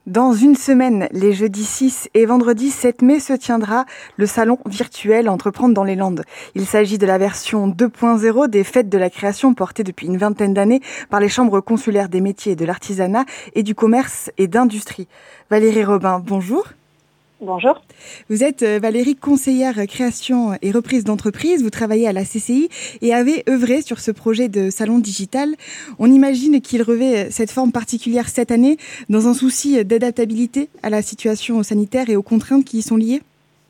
Dans une semaine, les jeudis 6 et vendredi 7 mai, se tiendra le salon virtuel Entreprendre dans les Landes. Il s'agit de la version 2.0 des fêtes de la création portées depuis une vingtaine d'années par les chambres consulaires des métiers et de l'artisanat et du commerce et d'industrie. Valérie Robin, bonjour. Bonjour. Vous êtes Valérie, conseillère création et reprise d'entreprise. Vous travaillez à la CCI et avez œuvré sur ce projet de salon digital. On imagine qu'il revêt cette forme particulière cette année dans un souci d'adaptabilité à la situation sanitaire et aux contraintes qui y sont liées.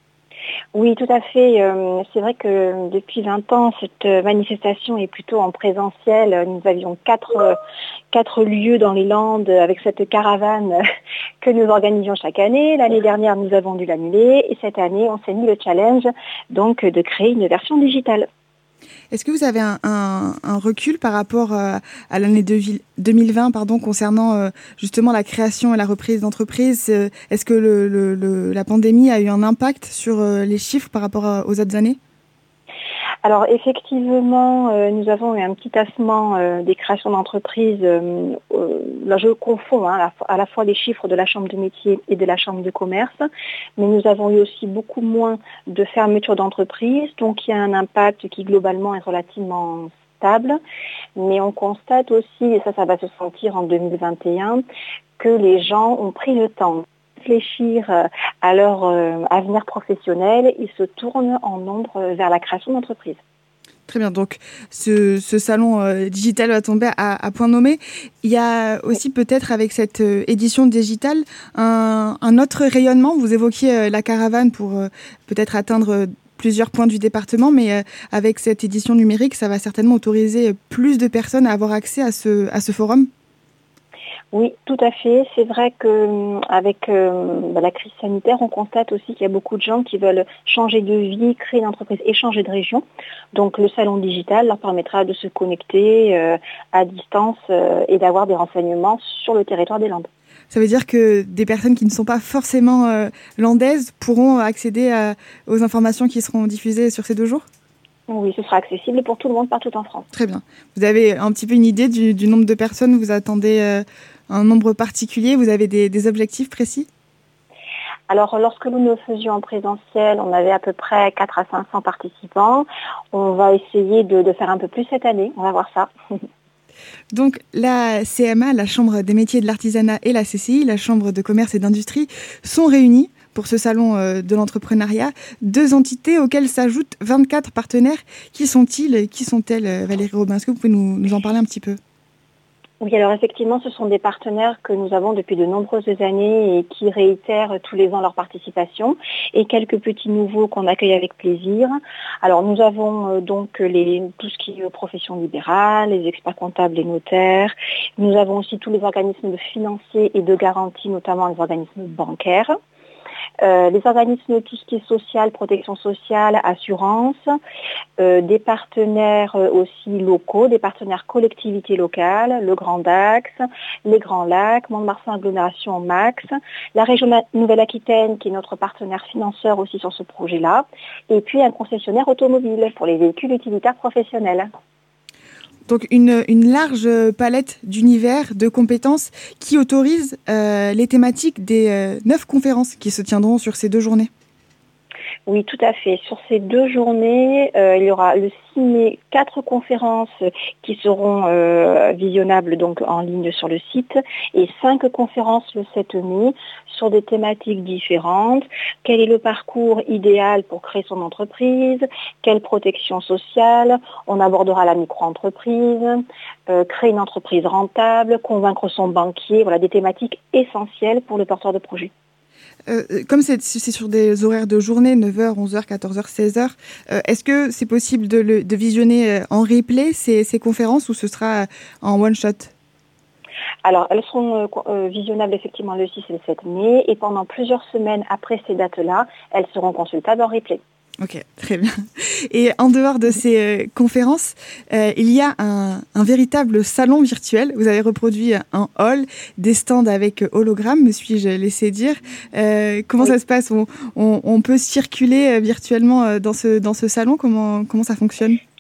Oui, tout à fait. C'est vrai que depuis 20 ans, cette manifestation est plutôt en présentiel. Nous avions quatre lieux dans les Landes avec cette caravane que nous organisions chaque année. L'année dernière, nous avons dû l'annuler et cette année, on s'est mis le challenge donc de créer une version digitale. Est-ce que vous avez un recul par rapport à l'année 2020 concernant justement la création et la reprise d'entreprise? Est-ce que la pandémie a eu un impact sur les chiffres par rapport aux autres années? Alors effectivement, nous avons eu un petit tassement des créations d'entreprises. Là, je confonds à la fois les chiffres de la Chambre de métier et de la Chambre de commerce, mais nous avons eu aussi beaucoup moins de fermetures d'entreprises, donc il y a un impact qui globalement est relativement stable. Mais on constate aussi, et ça va se sentir en 2021, que les gens ont pris le temps réfléchir à leur avenir professionnel, ils se tournent en nombre vers la création d'entreprises. Très bien, donc ce salon digital va tomber à point nommé. Il y a aussi peut-être avec cette édition digitale un autre rayonnement. Vous évoquiez la caravane pour peut-être atteindre plusieurs points du département, mais avec cette édition numérique, ça va certainement autoriser plus de personnes à avoir accès à ce forum. Oui, tout à fait. C'est vrai qu'avec la crise sanitaire, on constate aussi qu'il y a beaucoup de gens qui veulent changer de vie, créer une entreprise et changer de région. Donc le salon digital leur permettra de se connecter à distance et d'avoir des renseignements sur le territoire des Landes. Ça veut dire que des personnes qui ne sont pas forcément landaises pourront accéder aux informations qui seront diffusées sur ces 2 jours ? Oui, ce sera accessible pour tout le monde partout en France. Très bien. Vous avez un petit peu une idée du nombre de personnes? Vous attendez un nombre particulier? Vous avez des objectifs précis? Alors, lorsque nous le faisions en présentiel, on avait à peu près 400 à 500 participants. On va essayer de faire un peu plus cette année. On va voir ça. Donc, la CMA, la Chambre des métiers et de l'artisanat, et la CCI, la Chambre de commerce et d'industrie, sont réunies pour ce salon de l'entrepreneuriat. 2 entités auxquelles s'ajoutent 24 partenaires. Qui sont-ils et qui sont-elles, Valérie Robin? Est-ce que vous pouvez nous en parler un petit peu? Oui, alors effectivement, ce sont des partenaires que nous avons depuis de nombreuses années et qui réitèrent tous les ans leur participation, et quelques petits nouveaux qu'on accueille avec plaisir. Alors nous avons donc tout ce qui est profession libérale, les experts comptables, les notaires. Nous avons aussi tous les organismes financiers et de garantie, notamment les organismes bancaires. Les organismes, tout ce qui est social, protection sociale, assurance, des partenaires aussi locaux, des partenaires collectivités locales, le Grand Dax, les Grands Lacs, Mont-de-Marsan Agglomération Max, la région Nouvelle-Aquitaine qui est notre partenaire financeur aussi sur ce projet-là, et puis un concessionnaire automobile pour les véhicules utilitaires professionnels. Donc une large palette d'univers, de compétences qui autorise les thématiques des 9 conférences qui se tiendront sur ces 2 journées. Oui, tout à fait. Sur ces 2 journées, il y aura le 6 mai 4 conférences qui seront visionnables donc en ligne sur le site, et 5 conférences le 7 mai sur des thématiques différentes. Quel est le parcours idéal pour créer son entreprise? Quelle protection sociale? On abordera la micro-entreprise, créer une entreprise rentable, convaincre son banquier. Voilà des thématiques essentielles pour le porteur de projet. Comme c'est sur des horaires de journée, 9h, 11h, 14h, 16h, est-ce que c'est possible de visionner en replay ces conférences, ou ce sera en one-shot? Alors, elles seront visionnables effectivement le 6 et le 7 mai, et pendant plusieurs semaines après ces dates-là, elles seront consultables en replay. Ok, très bien. Et en dehors de ces conférences, il y a un véritable salon virtuel. Vous avez reproduit un hall, des stands avec hologramme, me suis-je laissé dire. Comment ça se passe? On peut circuler virtuellement dans ce salon? Comment ça fonctionne?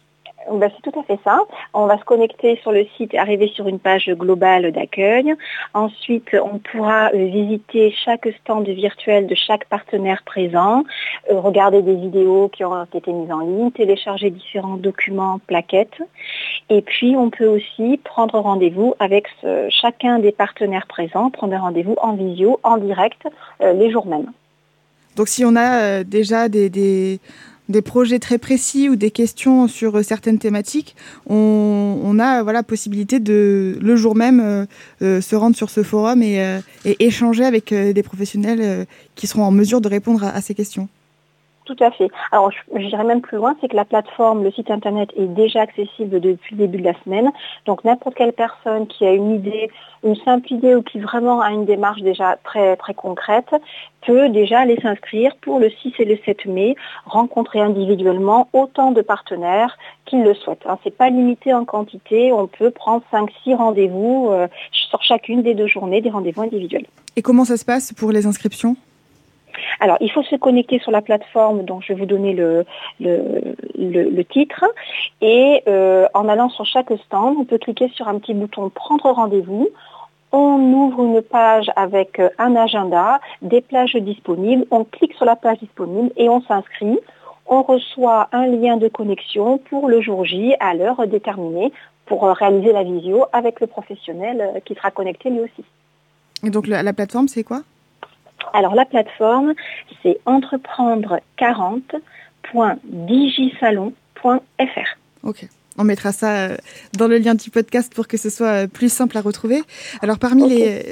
C'est tout à fait ça. On va se connecter sur le site et arriver sur une page globale d'accueil. Ensuite, on pourra visiter chaque stand virtuel de chaque partenaire présent, regarder des vidéos qui ont été mises en ligne, télécharger différents documents, plaquettes. Et puis, on peut aussi prendre rendez-vous avec chacun des partenaires présents, prendre rendez-vous en visio, en direct, les jours mêmes. Donc, si on a déjà des projets très précis ou des questions sur certaines thématiques, on a possibilité de, le jour même, se rendre sur ce forum et échanger avec des professionnels qui seront en mesure de répondre à ces questions. Tout à fait. Alors, j'irai même plus loin, c'est que la plateforme, le site internet est déjà accessible depuis le début de la semaine. Donc, n'importe quelle personne qui a une idée, une simple idée ou qui vraiment a une démarche déjà très, très concrète peut déjà aller s'inscrire pour le 6 et le 7 mai, rencontrer individuellement autant de partenaires qu'ils le souhaitent. C'est pas limité en quantité, on peut prendre 5-6 rendez-vous sur chacune des 2 journées, des rendez-vous individuels. Et comment ça se passe pour les inscriptions ? Alors, il faut se connecter sur la plateforme dont je vais vous donner le titre. Et en allant sur chaque stand, on peut cliquer sur un petit bouton « Prendre rendez-vous ». On ouvre une page avec un agenda, des plages disponibles. On clique sur la page disponible et on s'inscrit. On reçoit un lien de connexion pour le jour J à l'heure déterminée pour réaliser la visio avec le professionnel qui sera connecté lui aussi. Et donc, la plateforme, c'est quoi ? Alors, la plateforme, c'est entreprendre40.digisalon.fr. Ok. On mettra ça dans le lien du podcast pour que ce soit plus simple à retrouver. Alors, parmi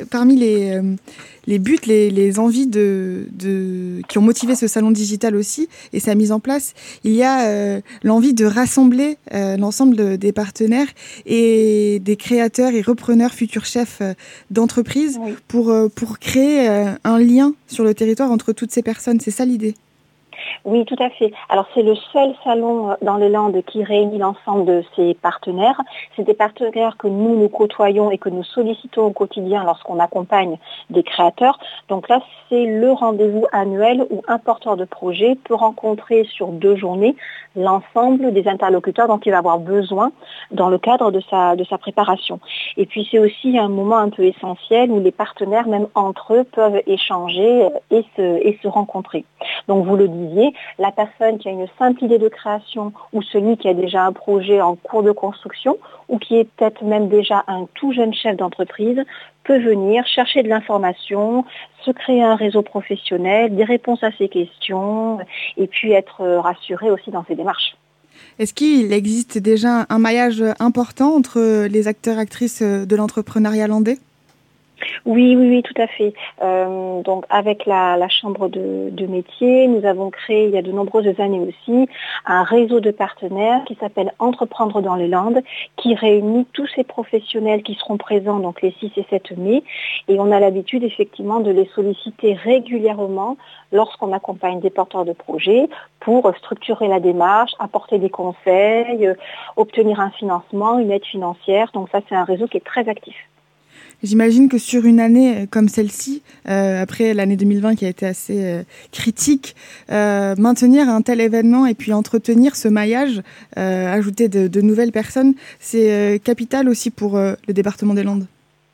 les buts, les envies qui ont motivé ce salon digital aussi et sa mise en place, il y a l'envie de rassembler l'ensemble des partenaires et des créateurs et repreneurs, futurs chefs d'entreprise, oui, pour créer un lien sur le territoire entre toutes ces personnes. C'est ça l'idée? Oui, tout à fait. Alors, c'est le seul salon dans les Landes qui réunit l'ensemble de ces partenaires. C'est des partenaires que nous côtoyons et que nous sollicitons au quotidien lorsqu'on accompagne des créateurs. Donc là, c'est le rendez-vous annuel où un porteur de projet peut rencontrer sur 2 journées l'ensemble des interlocuteurs dont il va avoir besoin dans le cadre de sa préparation. Et puis, c'est aussi un moment un peu essentiel où les partenaires, même entre eux, peuvent échanger et se rencontrer. Donc, vous le disiez, la personne qui a une simple idée de création ou celui qui a déjà un projet en cours de construction ou qui est peut-être même déjà un tout jeune chef d'entreprise peut venir chercher de l'information, se créer un réseau professionnel, des réponses à ses questions et puis être rassuré aussi dans ses démarches. Est-ce qu'il existe déjà un maillage important entre les acteurs et actrices de l'entrepreneuriat landais ? Oui, tout à fait. Donc avec la chambre de métier, nous avons créé il y a de nombreuses années aussi un réseau de partenaires qui s'appelle Entreprendre dans les Landes, qui réunit tous ces professionnels qui seront présents donc les 6 et 7 mai. Et on a l'habitude effectivement de les solliciter régulièrement lorsqu'on accompagne des porteurs de projets pour structurer la démarche, apporter des conseils, obtenir un financement, une aide financière. Donc ça, c'est un réseau qui est très actif. J'imagine que sur une année comme celle-ci, après l'année 2020 qui a été assez critique, maintenir un tel événement et puis entretenir ce maillage, ajouter de nouvelles personnes, c'est capital aussi pour le département des Landes.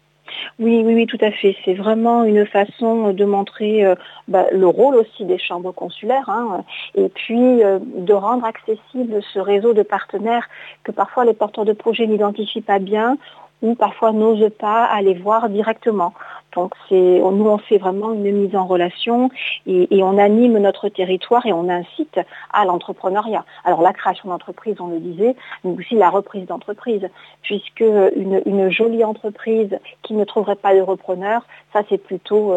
Oui, tout à fait. C'est vraiment une façon de montrer le rôle aussi des chambres consulaires et puis de rendre accessible ce réseau de partenaires que parfois les porteurs de projets n'identifient pas bien ou parfois n'osent pas aller voir directement. Donc nous on fait vraiment une mise en relation et on anime notre territoire et on incite à l'entrepreneuriat. Alors la création d'entreprise, on le disait, mais aussi la reprise d'entreprise, puisque une jolie entreprise qui ne trouverait pas de repreneur, ça ça serait plutôt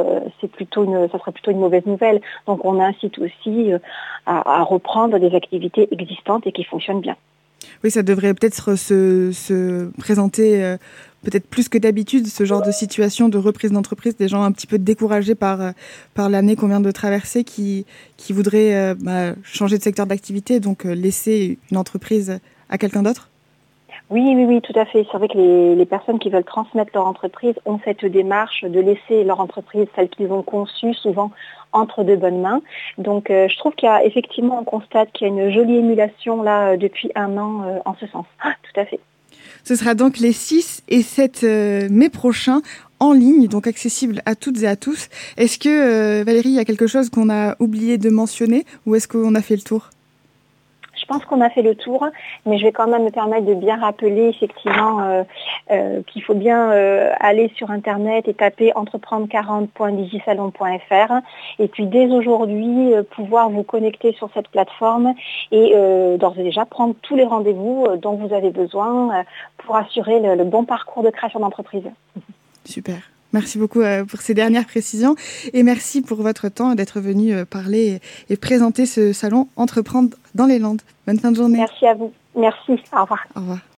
une mauvaise nouvelle. Donc on incite aussi à reprendre des activités existantes et qui fonctionnent bien. Oui, ça devrait peut-être se présenter peut-être plus que d'habitude, ce genre de situation de reprise d'entreprise, des gens un petit peu découragés par l'année qu'on vient de traverser, qui voudraient changer de secteur d'activité, donc laisser une entreprise à quelqu'un d'autre. Oui, tout à fait. C'est vrai que les personnes qui veulent transmettre leur entreprise ont cette démarche de laisser leur entreprise, celle qu'ils ont conçue, souvent entre de bonnes mains. Donc, je trouve qu'il y a effectivement, on constate qu'il y a une jolie émulation là depuis un an en ce sens. Ah, tout à fait. Ce sera donc les 6 et 7 mai prochains en ligne, donc accessible à toutes et à tous. Est-ce que, Valérie, il y a quelque chose qu'on a oublié de mentionner ou est-ce qu'on a fait le tour ? Je pense qu'on a fait le tour, mais je vais quand même me permettre de bien rappeler effectivement qu'il faut bien aller sur Internet et taper entreprendre40.digisalon.fr et puis dès aujourd'hui pouvoir vous connecter sur cette plateforme et d'ores et déjà prendre tous les rendez-vous dont vous avez besoin pour assurer le bon parcours de création d'entreprise. Super. Merci beaucoup pour ces dernières précisions et merci pour votre temps d'être venu parler et présenter ce salon Entreprendre dans les Landes. Bonne fin de journée. Merci à vous. Merci. Au revoir. Au revoir.